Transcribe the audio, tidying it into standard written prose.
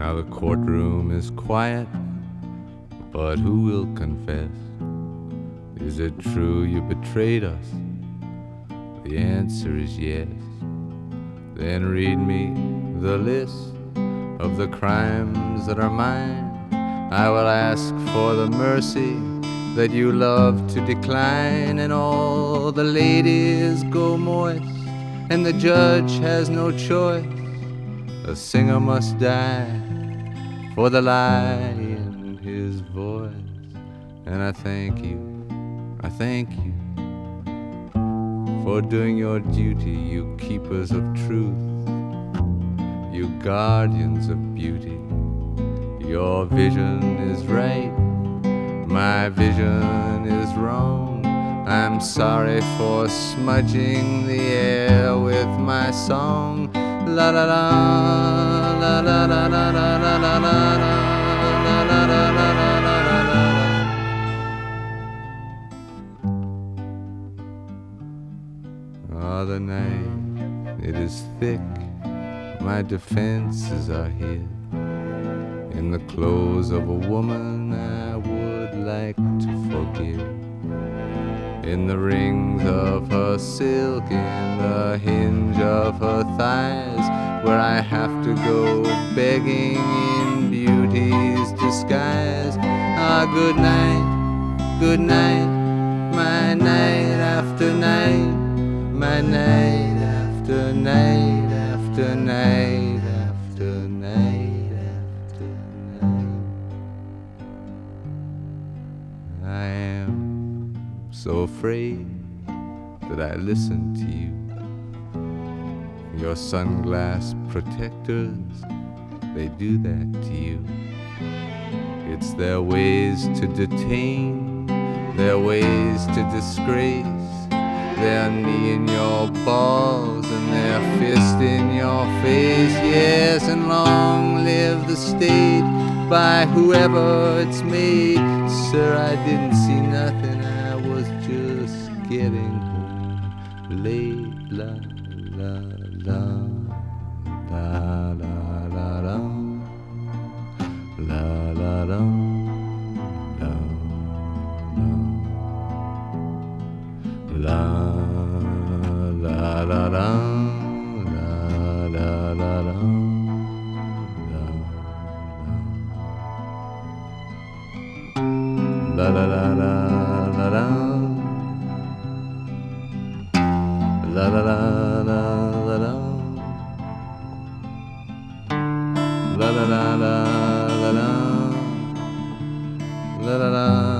Now the courtroom is quiet, but who will confess? Is it true you betrayed us? The answer is yes. Then read me the list of the crimes that are mine. I will ask for the mercy that you love to decline, and all the ladies go moist, and the judge has no choice. A singer must die for the lie in his voice. And I thank you for doing your duty, you keepers of truth, you guardians of beauty. Your vision is right, my vision is wrong. I'm sorry for smudging the air with my song. La la la, la la la la la la la la la la la la la. Ah, the night, it is thick, my defenses are hid in the clothes of a woman I would like to forgive, in the rings of her silk, in the hinge of her thighs, where I have to go begging in beauty's disguise. Ah, good night, my night after night, my night after night after night after night after night. I am so afraid that I listen to you. Your sunglass protectors, they do that to you. It's their ways to detain, their ways to disgrace, their knee in your balls and their fist in your face. Yes, and long live the state by whoever it's made. Sir, I didn't see nothing, I was just getting home late. La la la la la la la la la la. La la la la la la la la la. La la la la la la. La la la la la la. La la la la la la. La la la.